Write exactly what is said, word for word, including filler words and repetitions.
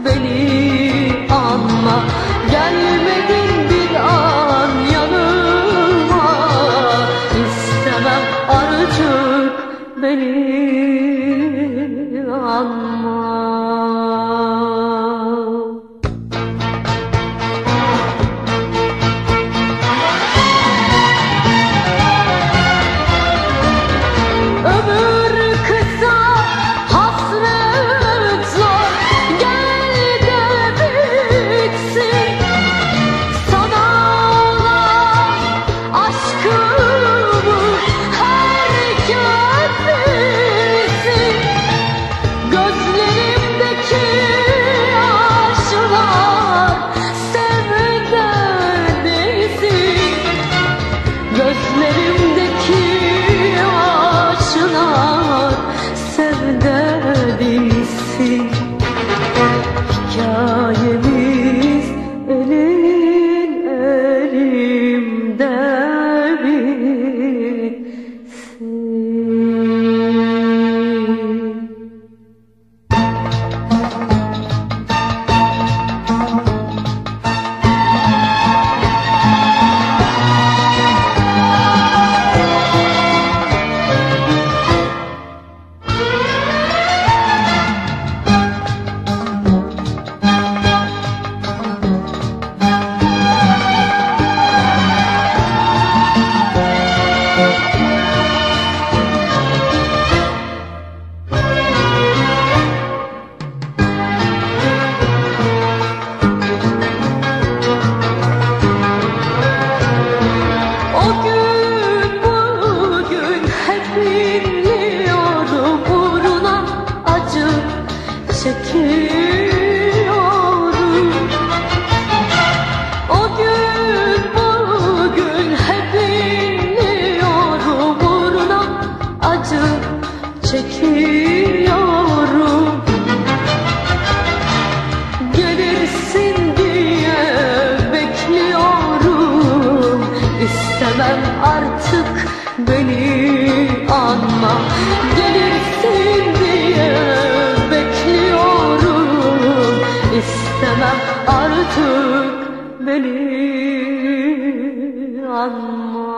beni anma. Gelmedin bir an yanıma, istemem artık beni anma. Gözlerimdeki aşılar sevde bilsin. Hikayemiz elin elimde bitsin. Çekiyorum. O gün bugün hep inliyorum, uğruna acı çekiyorum. Gelirsin diye bekliyorum, istemem artık beni anma. Gelirsin diye istemem artık beni anma.